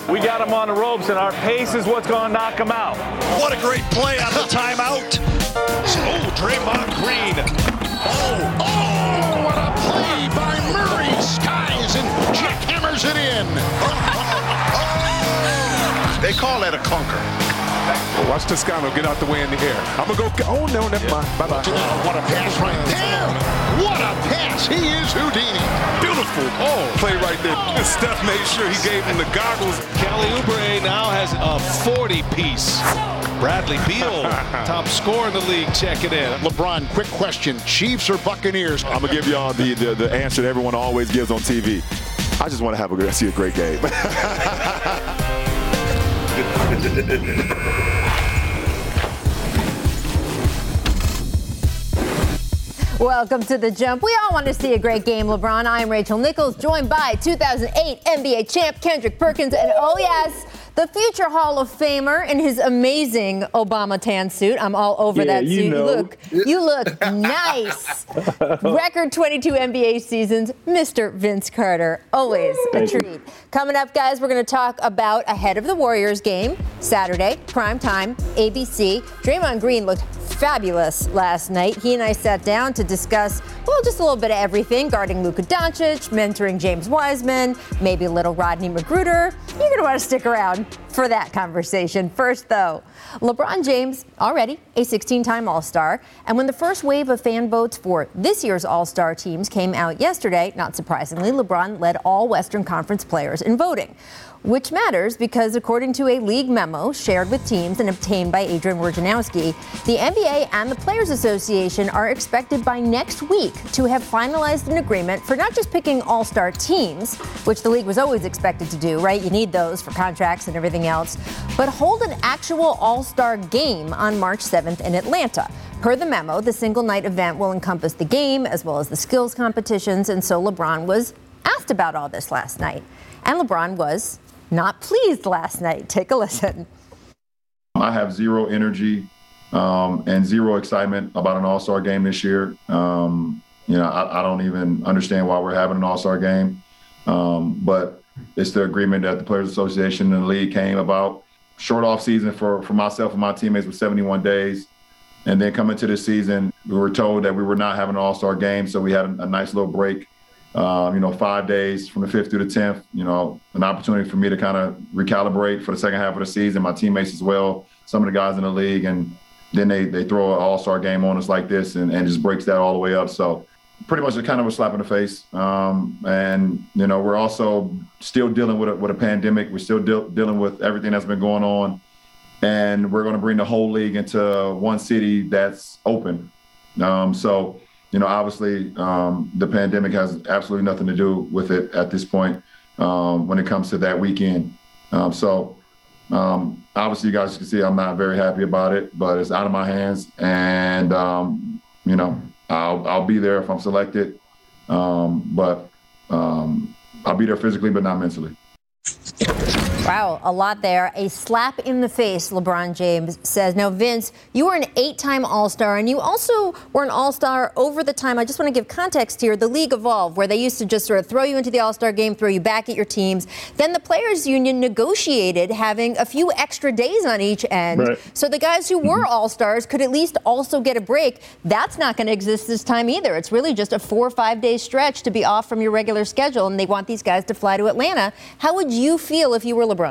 We got him on the ropes, and our pace is what's going to knock him out. What a great play on the timeout. Oh, Draymond Green. Oh, what a play by Murray. Skies and jackhammers it in. They call that a clunker. Watch Toscano get out the way in the air. I'm going to go. Oh, no, never mind. Bye-bye. What a pass right there. What a pass. He is Houdini. Beautiful. Oh, Play right there. Steph made sure he gave him the goggles. Kelly Oubre now has a 40-piece. Bradley Beal, top scorer in the league, checking in. LeBron, quick question. Chiefs or Buccaneers? I'm going to give y'all the answer that everyone always gives on TV. I just want to see a great game. Welcome to The Jump. We all want to see a great game, LeBron. I'm Rachel Nichols, joined by 2008 NBA champ Kendrick Perkins, and oh yes, the future Hall of Famer in his amazing Obama tan suit. I'm all over that suit. You look nice. Record 22 NBA seasons, Mr. Vince Carter. Always a treat. Coming up, guys, we're going to talk about ahead of the Warriors game, Saturday, prime time, ABC. Draymond Green looked fabulous last night. He and I sat down to discuss, well, just a little bit of everything, guarding Luka Doncic, mentoring James Wiseman, maybe a little Rodney McGruder. You're going to want to stick around for that conversation. First, though, LeBron James, already a 16-time All-Star. And when the first wave of fan votes for this year's All-Star teams came out yesterday, not surprisingly, LeBron led all Western Conference players in voting. Which matters because, according to a league memo shared with teams and obtained by Adrian Wojnarowski, the NBA and the Players Association are expected by next week to have finalized an agreement for not just picking all-star teams, which the league was always expected to do, right? You need those for contracts and everything else, but hold an actual all-star game on March 7th in Atlanta. Per the memo, the single-night event will encompass the game as well as the skills competitions, and so LeBron was asked about all this last night. And LeBron was not pleased last night. Take a listen. I have zero energy and zero excitement about an all-star game this year. I don't even understand why we're having an all-star game. But it's the agreement that the Players Association and the league came about. Short off season for myself and my teammates was 71 days. And then coming to this season, we were told that we were not having an all-star game. So we had a nice little break. 5 days from the 5th through the 10th, an opportunity for me to kind of recalibrate for the second half of the season, my teammates as well, some of the guys in the league. And then they throw an all-star game on us like this and just breaks that all the way up. So pretty much kind of a slap in the face. We're also still dealing with a pandemic. We're still dealing with everything that's been going on. And we're going to bring the whole league into one city that's open. Obviously, the pandemic has absolutely nothing to do with it at this point when it comes to that weekend. Obviously, you guys can see I'm not very happy about it, but it's out of my hands. And, I'll be there if I'm selected. But I'll be there physically, but not mentally. Wow, a lot there. A slap in the face, LeBron James says. Now, Vince, you were an 8-time All-Star, and you also were an All-Star over the time. I just want to give context here. The league evolved, where they used to just sort of throw you into the All-Star game, throw you back at your teams. Then the Players Union negotiated having a few extra days on each end. Right. So the guys who were All-Stars could at least also get a break. That's not going to exist this time either. It's really just a 4 or 5 day stretch to be off from your regular schedule, and they want these guys to fly to Atlanta. How would you feel if you were LeBron?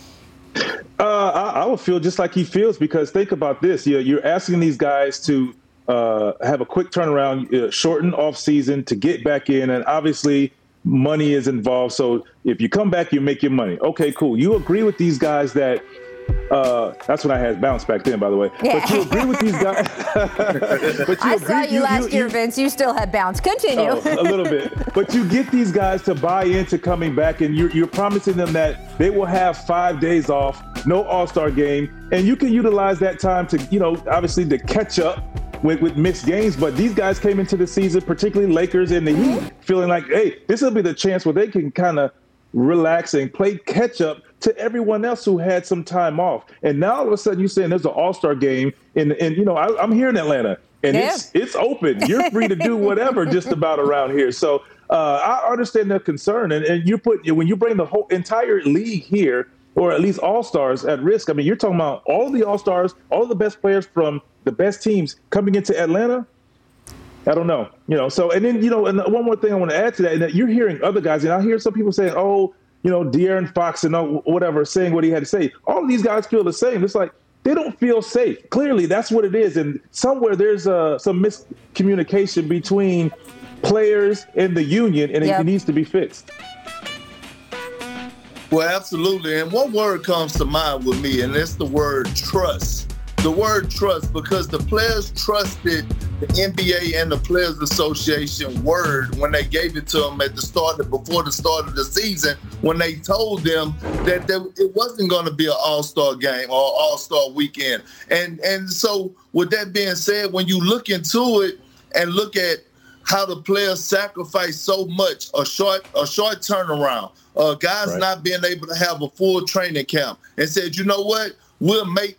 I would feel just like he feels, because think about this. You're asking these guys to have a quick turnaround, shorten off season to get back in. And obviously money is involved. So if you come back, you make your money. Okay, cool. You agree with these guys that that's when I had bounce back then, by the way. Yeah. But you agree with these guys. I saw you last year, Vince. You still had bounce. Continue. A little bit. But you get these guys to buy into coming back, and you're promising them that they will have 5 days off, no All-Star game, and you can utilize that time to, obviously to catch up with mixed games. But these guys came into the season, particularly Lakers and the Heat, feeling like, hey, this will be the chance where they can kind of relax and play catch up to everyone else who had some time off. And now all of a sudden you're saying there's an All-Star game and I'm here in Atlanta and it's open. You're free to do whatever just about around here. So I understand their concern. And when you bring the whole entire league here, or at least all-stars at risk. I mean, you're talking about all the all-stars, all the best players from the best teams coming into Atlanta. I don't know, so, and then, and one more thing I want to add to that, that you're hearing other guys, and I hear some people saying, De'Aaron Fox and whatever, saying what he had to say. All of these guys feel the same. It's like they don't feel safe. Clearly, that's what it is. And somewhere there's some miscommunication between players and the union, and it needs to be fixed. Well, absolutely. And one word comes to mind with me, and it's the word trust. The word trust, because the players trusted the NBA and the Players Association word when they gave it to them before the start of the season, when they told them that it wasn't going to be an all-star game or all-star weekend. And so with that being said, when you look into it and look at how the players sacrifice so much, a short turnaround, guys not being able to have a full training camp, and said, you know what, we'll make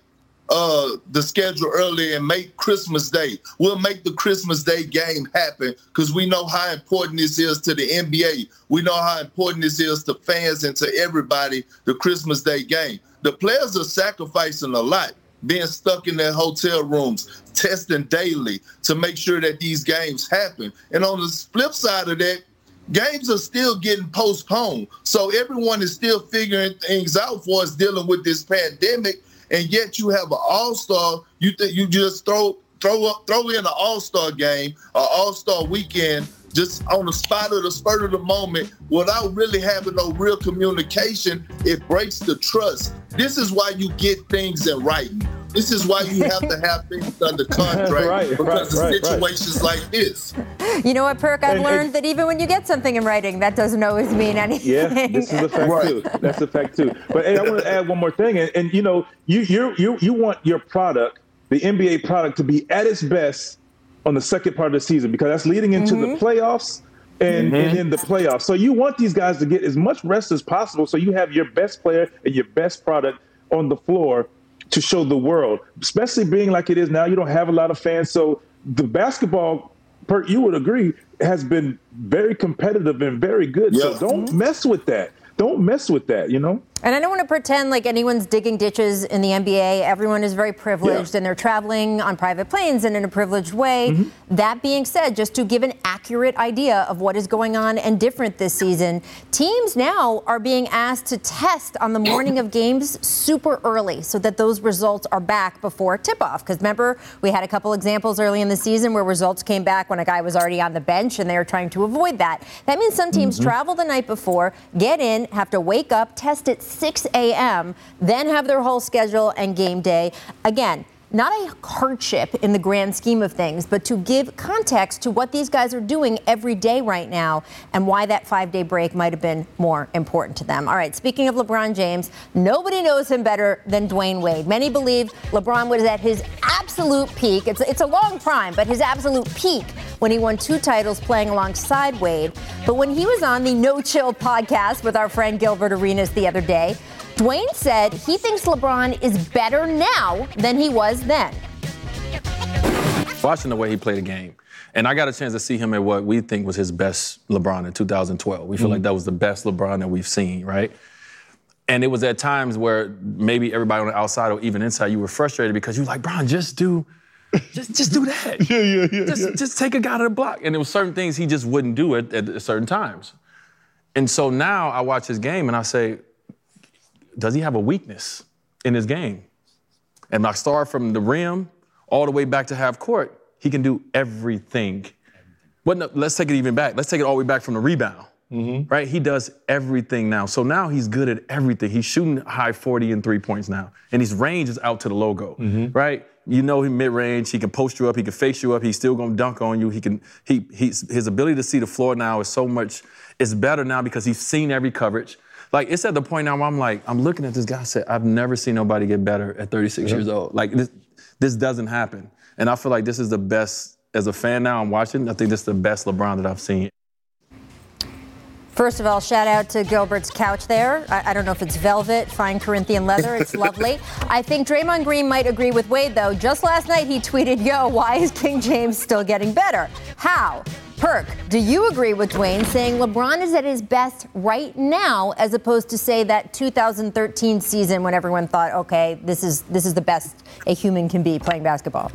the schedule early and make Christmas Day. We'll make the Christmas Day game happen because we know how important this is to the NBA. We know how important this is to fans and to everybody, the Christmas Day game. The players are sacrificing a lot, being stuck in their hotel rooms, testing daily to make sure that these games happen. And on the flip side of that, games are still getting postponed. So everyone is still figuring things out for us dealing with this pandemic. And yet you have an all-star, you just throw in an all-star game, an all-star weekend, just on the spur of the moment, without really having no real communication. It breaks the trust. This is why you get things in writing. This is why you have to have things under contract because of situations like this. You know what, Perk? I've learned that even when you get something in writing, that doesn't always mean anything. Yeah, this is a fact too. That's a fact too. But hey, I want to add one more thing, and you want your product, the NBA product, to be at its best on the second part of the season, because that's leading into the playoffs and in the playoffs. So you want these guys to get as much rest as possible, so you have your best player and your best product on the floor to show the world, especially being like it is now. You don't have a lot of fans. So the basketball, Perk, you would agree, has been very competitive and very good. Yeah. So don't mess with that. Don't mess with that, And I don't want to pretend like anyone's digging ditches in the NBA. Everyone is very privileged, and they're traveling on private planes and in a privileged way. That being said, just to give an accurate idea of what is going on and different this season, teams now are being asked to test on the morning of games super early so that those results are back before tip-off. Because remember, we had a couple examples early in the season where results came back when a guy was already on the bench, and they were trying to avoid that. That means some teams travel the night before, get in, have to wake up, test at 6 a.m., then have their whole schedule and game day. Again, not a hardship in the grand scheme of things, but to give context to what these guys are doing every day right now and why that 5-day break might have been more important to them. All right, speaking of LeBron James, nobody knows him better than Dwayne Wade. Many believe LeBron was at his absolute peak. It's a long prime, but his absolute peak when he won 2 titles playing alongside Wade. But when he was on the No Chill podcast with our friend Gilbert Arenas the other day, Dwayne said he thinks LeBron is better now than he was then. Watching the way he played the game, and I got a chance to see him at what we think was his best LeBron in 2012. We feel like that was the best LeBron that we've seen, right? And it was at times where maybe everybody on the outside or even inside, you were frustrated because you were like, Bron, just do that. Just take a guy to the block. And there were certain things he just wouldn't do at certain times. And so now I watch his game and I say, does he have a weakness in his game? And I start from the rim all the way back to half court. He can do everything. Well, no, let's take it even back. Let's take it all the way back from the rebound, right? He does everything now. So now he's good at everything. He's shooting high 40 and 3 points now. And his range is out to the logo, right? You know him mid-range. He can post you up. He can face you up. He's still going to dunk on you. His ability to see the floor now is so much, it's better now because he's seen every coverage. Like, it's at the point now where I'm looking at this guy and say, I've never seen nobody get better at 36 years old. Like, this doesn't happen. And I feel like this is the best, as a fan now, I'm watching, I think this is the best LeBron that I've seen. First of all, shout out to Gilbert's couch there. I don't know if it's velvet, fine Corinthian leather. It's lovely. I think Draymond Green might agree with Wade, though. Just last night, he tweeted, why is King James still getting better? How? Perk, do you agree with Dwayne saying LeBron is at his best right now, as opposed to, say, that 2013 season when everyone thought, okay, this is the best a human can be playing basketball?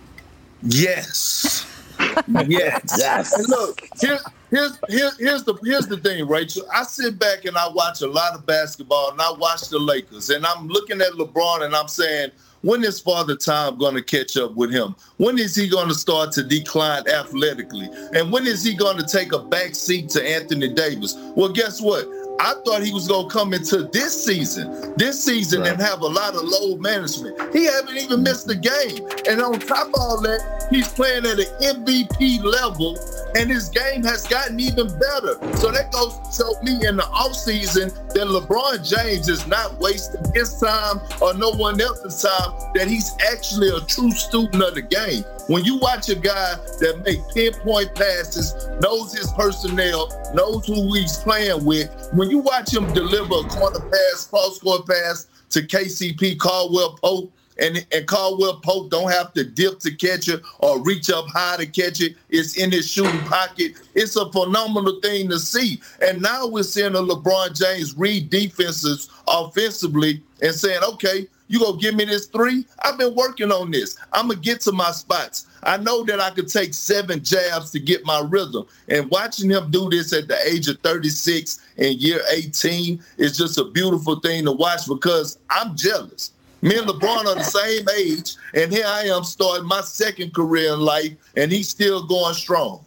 Yes. Yes. And look, here's the thing, Rachel. I sit back and I watch a lot of basketball, and I watch the Lakers, and I'm looking at LeBron and I'm saying, when is Father Time going to catch up with him? When is he going to start to decline athletically? And when is he going to take a back seat to Anthony Davis? Well, guess what? I thought he was going to come into this season right, and have a lot of load management. He haven't even missed a game. And on top of all that, he's playing at an MVP level, and his game has gotten even better. So that goes to show me in the offseason that LeBron James is not wasting his time or no one else's time, that he's actually a true student of the game. When you watch a guy that makes pinpoint passes, knows his personnel, knows who he's playing with, when you watch him deliver a corner pass, cross-court pass to KCP, Caldwell Pope, and Caldwell Pope don't have to dip to catch it or reach up high to catch it. It's in his shooting pocket. It's a phenomenal thing to see. And now we're seeing a LeBron James read defenses offensively and saying, okay, you gonna give me this three? I've been working on this. I'm gonna get to my spots. I know that I could take 7 jabs to get my rhythm. And watching him do this at the age of 36 in year 18 is just a beautiful thing to watch, because I'm jealous. Me and LeBron are the same age, and here I am starting my second career in life, and he's still going strong.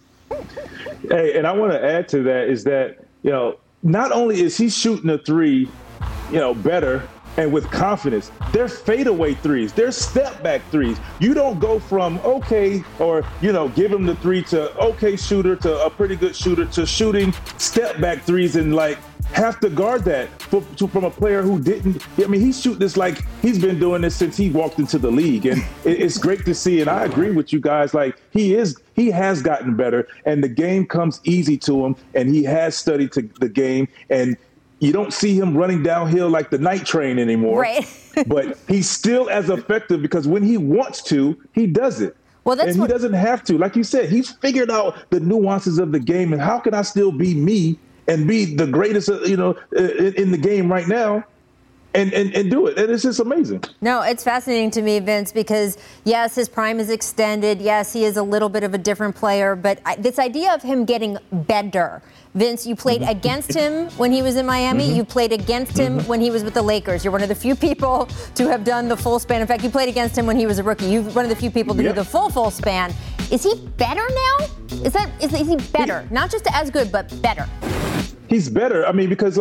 Hey, and I want to add to that is that, not only is he shooting a three, better and with confidence, they're fadeaway threes, they're step back threes. You don't go from okay, or, give him the three to okay shooter to a pretty good shooter to shooting step back threes and have to guard that from a player who didn't. I mean, he's shooting this like he's been doing this since he walked into the league, and it's great to see. And I agree with you guys. He has gotten better, and the game comes easy to him, and he has studied the game, and you don't see him running downhill like the night train anymore. Right. But he's still as effective, because when he wants to, he does it. Well, he doesn't have to. Like you said, he's figured out the nuances of the game, and how can I still be me and be the greatest, in the game right now, and do it. And it's just amazing. No, it's fascinating to me, Vince, because, yes, his prime is extended. Yes, he is a little bit of a different player. But this idea of him getting better, Vince, you played against him when he was in Miami. You played against him when he was with the Lakers. You're one of the few people to have done the full span. In fact, you played against him when he was a rookie. You're one of the few people to do the full span. Is he better now? Is he better? Not just as good, but better. He's better. I mean, because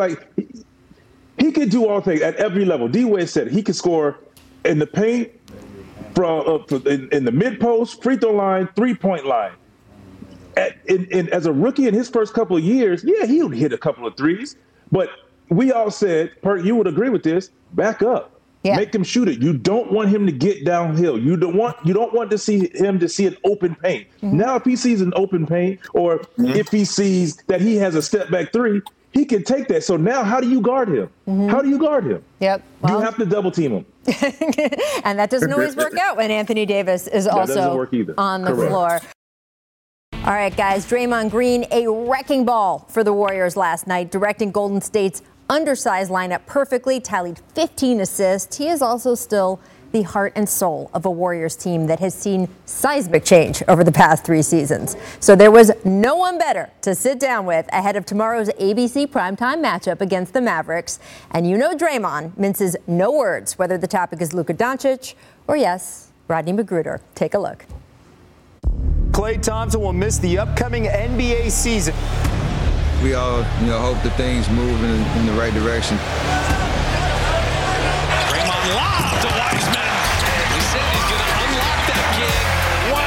he can do all things at every level. D-Wade said he can score in the paint, in the mid post, free throw line, 3-point line. As a rookie in his first couple of years, he would hit a couple of threes. But we all said, Perk, you would agree with this, back up. Yeah. Make him shoot it. You don't want him to get downhill. You don't want to see him to see an open paint. Now, if he sees an open paint, or if he sees that he has a step back three, he can take that. So now, how do you guard him? How do you guard him? Yep. Well, you have to double team him. And that doesn't always work out when Anthony Davis is also on the floor. All right, guys, Draymond Green, a wrecking ball for the Warriors last night, directing Golden State's undersized lineup perfectly, tallied 15 assists. He is also still the heart and soul of a Warriors team that has seen seismic change over the past 3 seasons. So there was no one better to sit down with ahead of tomorrow's ABC primetime matchup against the Mavericks. And Draymond minces no words, whether the topic is Luka Doncic or, yes, Rodney McGruder. Take a look. Klay Thompson will miss the upcoming NBA season. We all, hope that things move in the right direction. Draymond lob to Wiseman. He said he's going to unlock that kid. Why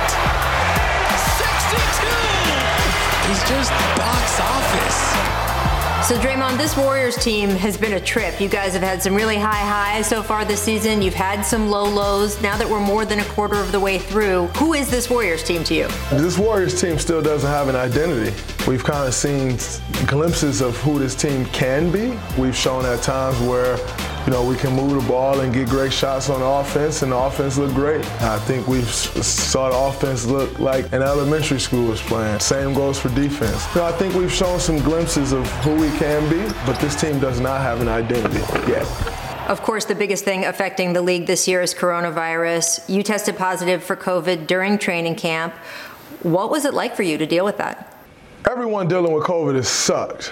not? 62. He's just box office. So, Draymond, this Warriors team has been a trip. You guys have had some really high highs so far this season. You've had some low lows. Now that we're more than a quarter of the way through, who is this Warriors team to you? This Warriors team still doesn't have an identity. We've kind of seen glimpses of who this team can be. We've shown at times where, we can move the ball and get great shots on offense, and the offense looked great. I think we saw the offense look like an elementary school was playing. Same goes for defense. I think we've shown some glimpses of who we can be, but this team does not have an identity yet. Of course, the biggest thing affecting the league this year is coronavirus. You tested positive for COVID during training camp. What was it like for you to deal with that? Everyone dealing with COVID has sucked.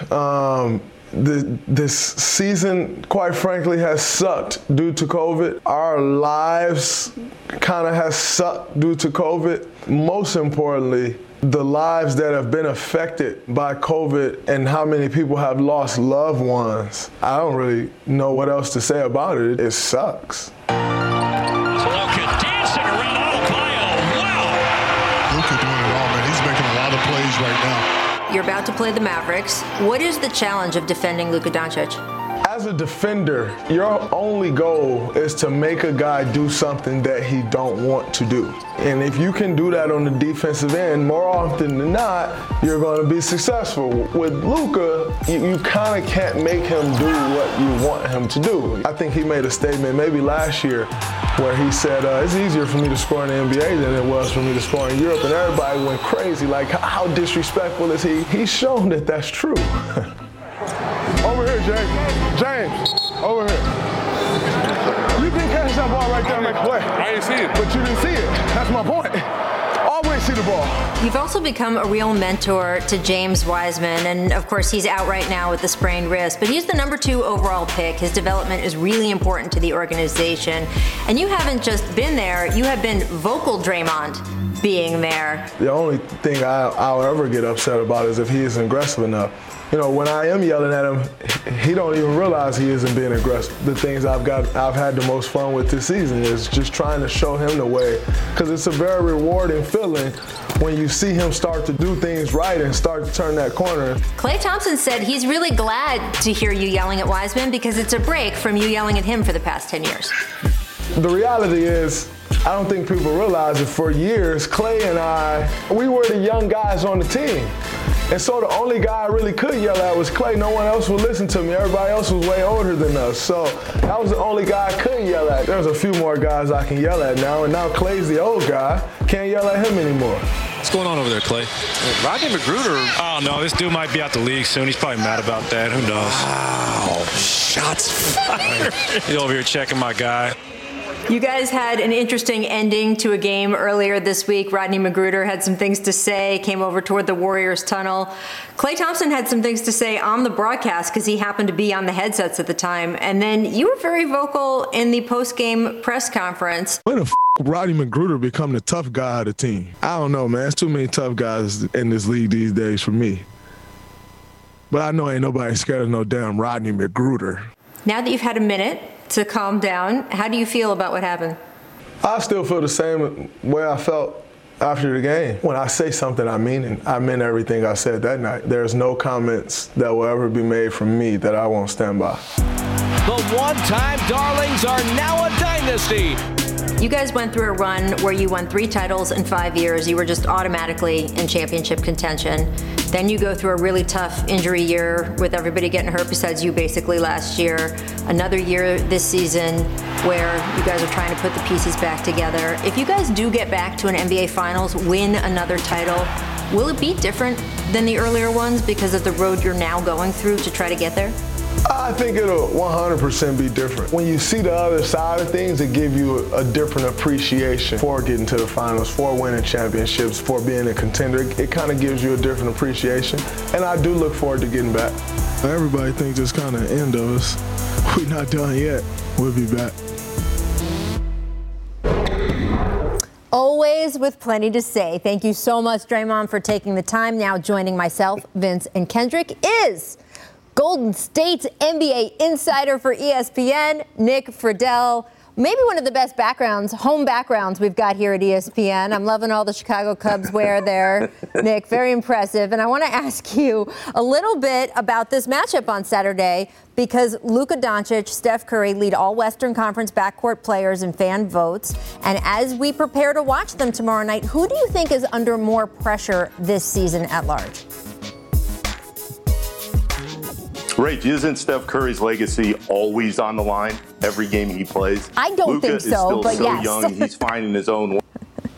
This season, quite frankly, has sucked due to COVID. Our lives kind of has sucked due to COVID. Most importantly, the lives that have been affected by COVID and how many people have lost loved ones. I don't really know what else to say about it. It sucks. Luka dancing around Adebayo. Wow. Luka doing it all, man. He's making a lot of plays right now. You're about to play the Mavericks. What is the challenge of defending Luka Doncic? As a defender, your only goal is to make a guy do something that he don't want to do. And if you can do that on the defensive end, more often than not, you're going to be successful. With Luka, you kind of can't make him do what you want him to do. I think he made a statement maybe last year where he said, it's easier for me to score in the NBA than it was for me to score in Europe. And everybody went crazy, like, how disrespectful is he? He's shown that that's true. Over here, James. James, over here. You can catch that ball right there and make a play. I didn't see it. But you didn't see it. That's my point. Always see the ball. You've also become a real mentor to James Wiseman, and of course he's out right now with the sprained wrist, but he's the number 2 overall pick. His development is really important to the organization. And you haven't just been there, you have been vocal Draymond being there. The only thing I'll ever get upset about is if he isn't aggressive enough. When I am yelling at him, he don't even realize he isn't being aggressive. The things I've had the most fun with this season is just trying to show him the way, because it's a very rewarding feeling when you see him start to do things right and start to turn that corner. Klay Thompson said he's really glad to hear you yelling at Wiseman because it's a break from you yelling at him for the past 10 years. The reality is, I don't think people realize it. For years, Klay and I, we were the young guys on the team. And so the only guy I really could yell at was Klay. No one else would listen to me. Everybody else was way older than us. So that was the only guy I could yell at. There's a few more guys I can yell at now, and now Klay's the old guy. Can't yell at him anymore. What's going on over there, Klay? Rodney McGruder. Oh, no, this dude might be out the league soon. He's probably mad about that. Who knows? Wow. Shots fired. He's over here checking my guy. You guys had an interesting ending to a game earlier this week. Rodney McGruder had some things to say, came over toward the Warriors tunnel. Klay Thompson had some things to say on the broadcast because he happened to be on the headsets at the time. And then you were very vocal in the post-game press conference. When the Rodney McGruder become the tough guy of the team? I don't know, man. There's too many tough guys in this league these days for me. But I know ain't nobody scared of no damn Rodney McGruder. Now that you've had a minute to calm down, how do you feel about what happened? I still feel the same way I felt after the game. When I say something, I mean it. I meant everything I said that night. There's no comments that will ever be made from me that I won't stand by. The one-time darlings are now a dynasty. You guys went through a run where you won 3 titles in 5 years. You were just automatically in championship contention. Then you go through a really tough injury year with everybody getting hurt besides you basically last year. Another year this season where you guys are trying to put the pieces back together. If you guys do get back to an NBA Finals, win another title, will it be different than the earlier ones because of the road you're now going through to try to get there? I think it'll 100% be different. When you see the other side of things, it gives you a different appreciation for getting to the finals, for winning championships, for being a contender. It kind of gives you a different appreciation, and I do look forward to getting back. Everybody thinks it's kind of the end of us. We're not done yet. We'll be back. Always with plenty to say. Thank you so much, Draymond, for taking the time. Now joining myself, Vince, and Kendrick is Golden State's NBA insider for ESPN, Nick Friedell. Maybe one of the best backgrounds, home backgrounds we've got here at ESPN. I'm loving all the Chicago Cubs wear there, Nick. Very impressive. And I want to ask you a little bit about this matchup on Saturday because Luka Doncic, Steph Curry lead all Western Conference backcourt players in fan votes. And as we prepare to watch them tomorrow night, who do you think is under more pressure this season at large? Rach, isn't Steph Curry's legacy always on the line every game he plays? I don't think so, but Luka is still so yes. young. He's finding his own way.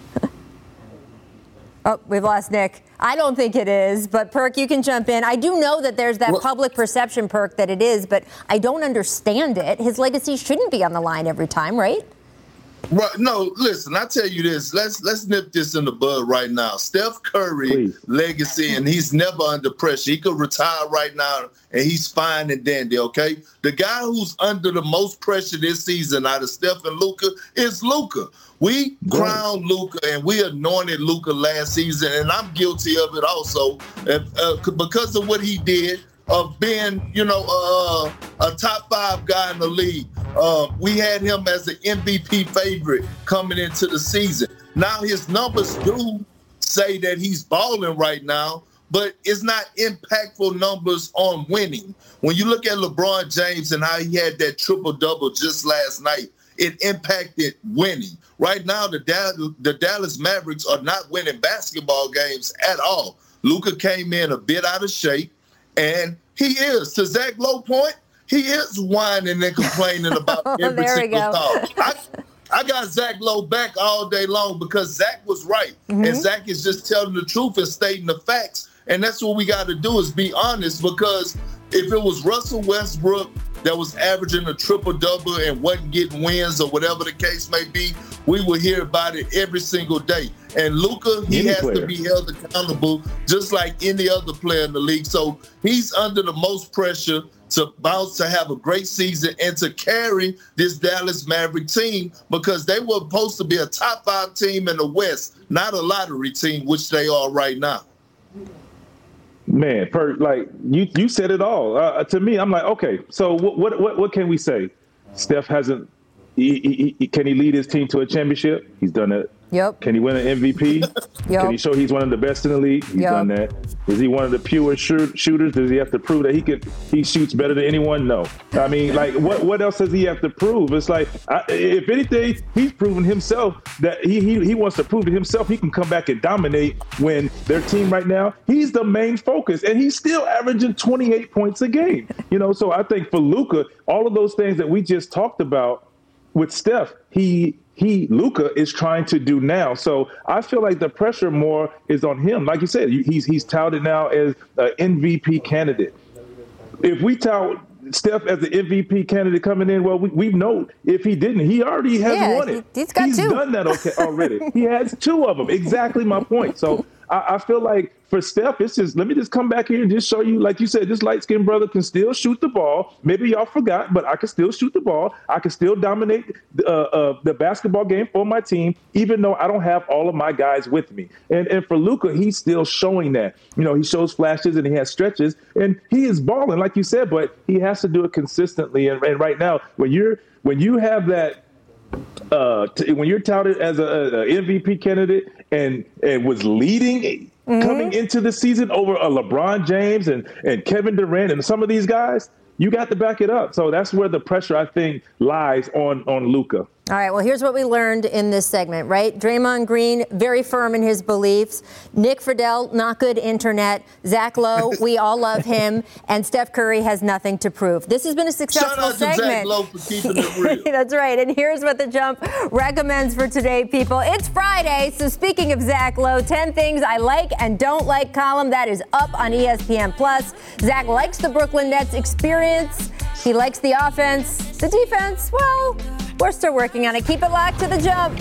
Oh, we've lost Nick. I don't think it is, but Perk, you can jump in. I do know that there's that public perception, Perk, that it is, but I don't understand it. His legacy shouldn't be on the line every time, right? Right. No, listen, I tell you this. Let's nip this in the bud right now. Steph Curry legacy, and he's never under pressure. He could retire right now, and he's fine and dandy, okay? The guy who's under the most pressure this season out of Steph and Luka is Luka. We crowned Luka, and we anointed Luka last season, and I'm guilty of it also because of what he did. Of being, a top 5 guy in the league. We had him as an MVP favorite coming into the season. Now his numbers do say that he's balling right now, but it's not impactful numbers on winning. When you look at LeBron James and how he had that triple-double just last night, it impacted winning. Right now, the Dallas Mavericks are not winning basketball games at all. Luka came in a bit out of shape. And he is, to Zach Lowe's point, he is whining and complaining about every single call. I got Zach Lowe back all day long because Zach was right. Mm-hmm. And Zach is just telling the truth and stating the facts. And that's what we got to do is be honest, because if it was Russell Westbrook that was averaging a triple-double and wasn't getting wins or whatever the case may be, we will hear about it every single day. And Luka, he has to be held accountable just like any other player in the league. So he's under the most pressure to bounce, to have a great season, and to carry this Dallas Maverick team because they were supposed to be a top 5 team in the West, not a lottery team, which they are right now. Man, like you said it all. To me, I'm like, okay, so what can we say? Steph hasn't. Can he lead his team to a championship? He's done it. Yep. Can he win an MVP? Yep. Can he show he's one of the best in the league? He's done that. Is he one of the pure shooters? Does he have to prove that he shoots better than anyone? No. I mean, like, what else does he have to prove? It's like, if anything, he's proven himself that he wants to prove to himself he can come back and dominate when their team right now, he's the main focus, and he's still averaging 28 points a game. So I think for Luka, all of those things that we just talked about with Steph, Luka is trying to do now. So I feel like the pressure more is on him. Like you said, he's touted now as an MVP candidate. If we tout Steph as the MVP candidate coming in, well, we know if he didn't, he already has won it. He's got 2. He's done that already. He has 2 of them. Exactly my point. So I feel like for Steph, it's just, let me just come back here and just show you, like you said, this light-skinned brother can still shoot the ball. Maybe y'all forgot, but I can still shoot the ball. I can still dominate the basketball game for my team, even though I don't have all of my guys with me. And for Luka, he's still showing that. He shows flashes and he has stretches, and he is balling, like you said, but he has to do it consistently. And right now, when you have that, when you're touted as a MVP candidate and was leading coming into the season over a LeBron James and Kevin Durant and some of these guys, you got to back it up. So that's where the pressure, I think, lies on Luka. All right, well, here's what we learned in this segment, right? Draymond Green, very firm in his beliefs. Nick Friedel, not good internet. Zach Lowe, we all love him. And Steph Curry has nothing to prove. This has been a successful segment. Shout out to Zach Lowe for keeping it real. That's right. And here's what The Jump recommends for today, people. It's Friday, so speaking of Zach Lowe, 10 things I like and don't like column that is up on ESPN+. Zach likes the Brooklyn Nets experience. He likes the offense. The defense, well, we're still working on it. Keep it locked to The Jump.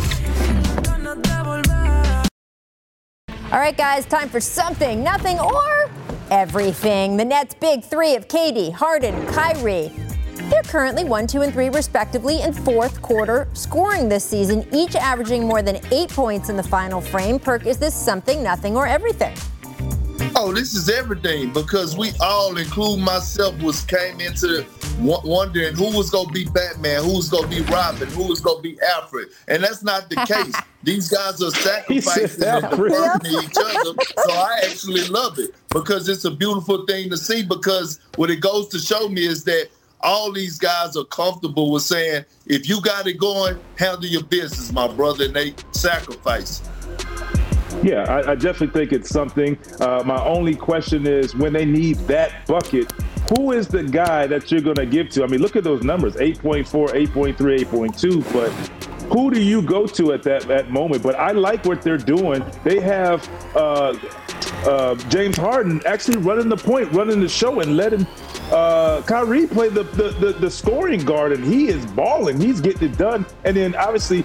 All right, guys, time for something, nothing, or everything. The Nets' big 3 of KD, Harden, Kyrie. They're currently 1, 2, and 3, respectively, in fourth quarter scoring this season, each averaging more than 8 points in the final frame. Perk, is this something, nothing, or everything? Oh, this is everything, because we all, including myself, came into wondering who was going to be Batman, who was going to be Robin, who was going to be Alfred. And that's not the case. These guys are sacrificing and affirming each other. So I actually love it because it's a beautiful thing to see, because what it goes to show me is that all these guys are comfortable with saying, if you got it going, handle your business, my brother, and they sacrifice. Yeah, I definitely think it's something. My only question is when they need that bucket who is the guy that you're going to give to? I mean, look at those numbers, 8.4, 8.3, 8.2, but who do you go to at that moment? But I like what they're doing. They have James Harden actually running the point, running the show, and letting Kyrie play the scoring guard, and he is balling. He's getting it done. And then obviously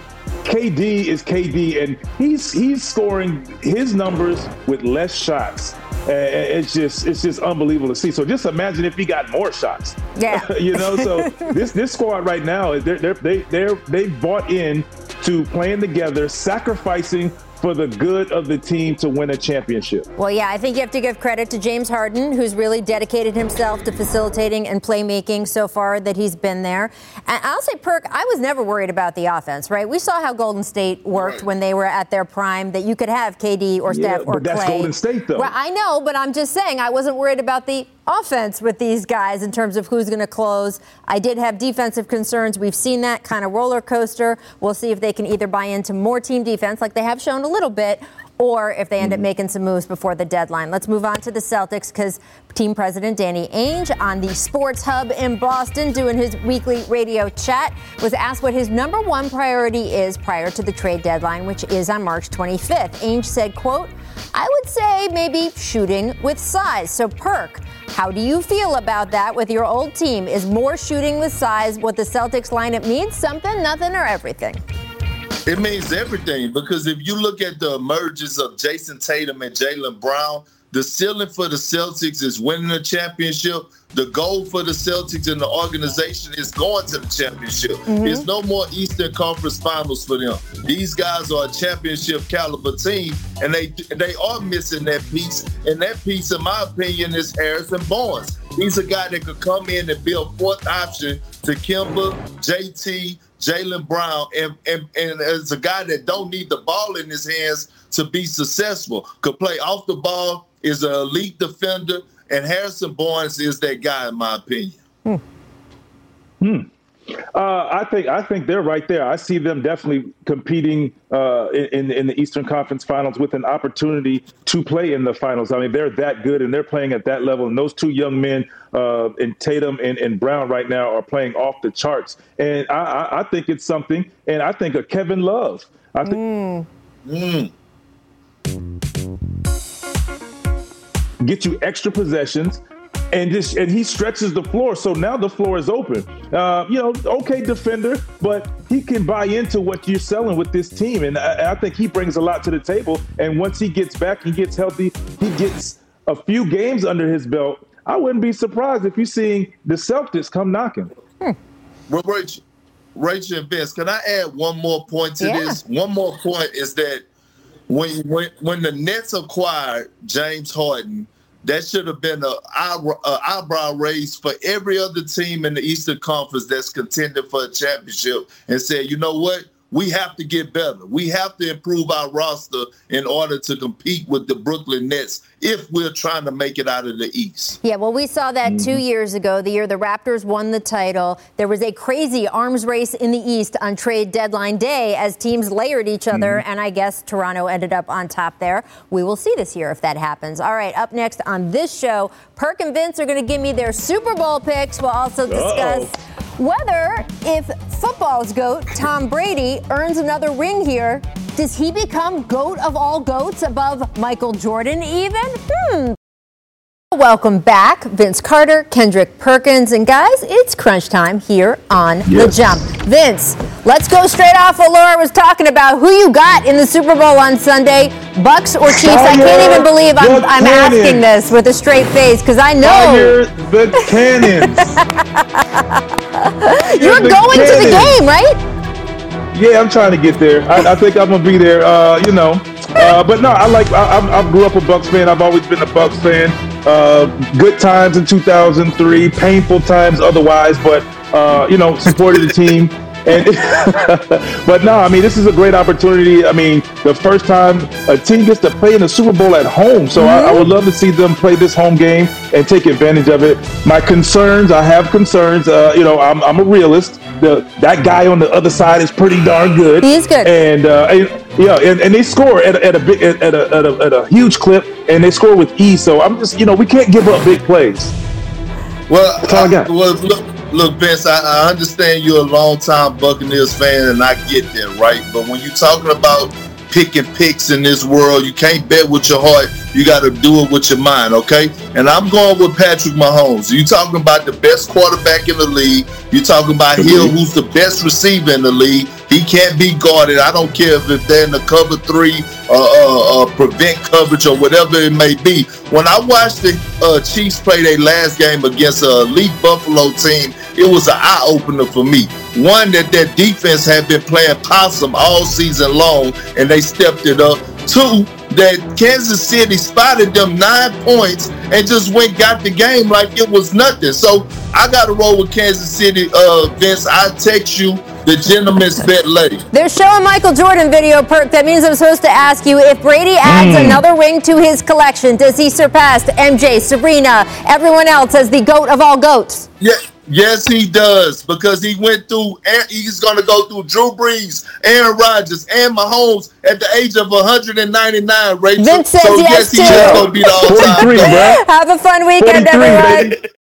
KD is KD, and he's scoring his numbers with less shots. It's just unbelievable to see. So just imagine if he got more shots. Yeah. So this squad right now, they've bought in to playing together, sacrificing for the good of the team to win a championship. Well, yeah, I think you have to give credit to James Harden, who's really dedicated himself to facilitating and playmaking so far that he's been there. And I'll say, Perk, I was never worried about the offense, right? We saw how Golden State worked when they were at their prime, that you could have KD or Steph or but that's Clay. Golden State, though. Well, I know, but I'm just saying I wasn't worried about the offense with these guys in terms of who's going to close. I did have defensive concerns. We've seen that kind of roller coaster. We'll see if they can either buy into more team defense like they have shown a little bit, or if they end up making some moves before the deadline. Let's move on to the Celtics, because team president Danny Ainge on the Sports Hub in Boston doing his weekly radio chat was asked what his number one priority is prior to the trade deadline, which is on March 25th. Ainge said, quote, "I would say maybe shooting with size." So Perk, how do you feel about that with your old team? Is more shooting with size what the Celtics lineup needs? Something, nothing, or everything? It means everything, because if you look at the emergence of Jason Tatum and Jaylen Brown, the ceiling for the Celtics is winning a championship. The goal for the Celtics and the organization is going to the championship. There's no more Eastern Conference Finals for them. These guys are a championship caliber team, and they are missing that piece. And that piece, in my opinion, is Harrison Barnes. He's a guy that could come in and be a fourth option to Kemba, JT, Jaylen Brown, and as a guy that don't need the ball in his hands to be successful, could play off the ball, is an elite defender, and Harrison Barnes is that guy, in my opinion. I think they're right there. I see them definitely competing in the Eastern Conference Finals with an opportunity to play in the finals. I mean, they're that good, and they're playing at that level. And those two young men, in Tatum and Brown right now, are playing off the charts. And I think it's something. And I think of Kevin Love. I think get you extra possessions. And he stretches the floor, so now the floor is open. Okay, defender, but he can buy into what you're selling with this team, and I think he brings a lot to the table. And once he gets back, he gets healthy, he gets a few games under his belt. I wouldn't be surprised if you're seeing the Celtics come knocking. Well, Rachel and Vince, can I add one more point to this? One more point is that when the Nets acquired James Harden, that should have been an eyebrow raise for every other team in the Eastern Conference that's contending for a championship, and said, you know what? We have to get better. We have to improve our roster in order to compete with the Brooklyn Nets if we're trying to make it out of the East. Yeah, well, we saw that 2 years ago, the year the Raptors won the title. There was a crazy arms race in the East on trade deadline day as teams layered each other, and I guess Toronto ended up on top there. We will see this year if that happens. All right, up next on this show, Perk and Vince are going to give me their Super Bowl picks. We'll also discuss whether, if football's GOAT, Tom Brady, earns another ring here, does he become GOAT of all GOATs above Michael Jordan even? Welcome back, Vince Carter, Kendrick Perkins, and guys, it's crunch time here on The Jump. Vince, let's go straight off what Laura was talking about. Who you got in the Super Bowl on Sunday, Bucks or Chiefs? I can't even believe I'm asking this with a straight face, because I know. The Cannons. You're going to the game, right? Yeah, I'm trying to get there. I think I'm gonna be there. But no, I grew up a Bucks fan. I've always been a Bucks fan. Good times in 2003, painful times otherwise, but supported the team. And but no, I mean, this is a great opportunity. I mean, the first time a team gets to play in the Super Bowl at home. So I would love to see them play this home game and take advantage of it. My concerns, I have concerns. I'm a realist. That guy on the other side is pretty darn good. He is good. And they score at a huge clip, and they score with ease. So I'm just, we can't give up big plays. Well, That's all I got. Look, Vince, I understand you're a longtime Buccaneers fan, and I get that, right? But when you're talking about picking picks in this world, you can't bet with your heart. You got to do it with your mind, okay? And I'm going with Patrick Mahomes. You talking about the best quarterback in the league. You talking about Hill, who's the best receiver in the league. He can't be guarded. I don't care if they're in the cover 3 or prevent coverage or whatever it may be. When I watched the Chiefs play their last game against an elite Buffalo team, it was an eye-opener for me. One, that their defense had been playing possum all season long, and they stepped it up. 2, that Kansas City spotted them 9 points and just went got the game like it was nothing. So I got to roll with Kansas City. Vince, I text you the gentleman's bet lady. They're showing Michael Jordan video, Perk. That means I'm supposed to ask you, if Brady adds another ring to his collection, does he surpass MJ, Serena, everyone else as the GOAT of all GOATs? Yeah. Yes, he does, because he went through. He's going to go through Drew Brees, Aaron Rodgers, and Mahomes at the age of 199. Rachel. Vince says so yes, yes, he is going to be the all-time. Have a fun weekend, everyone.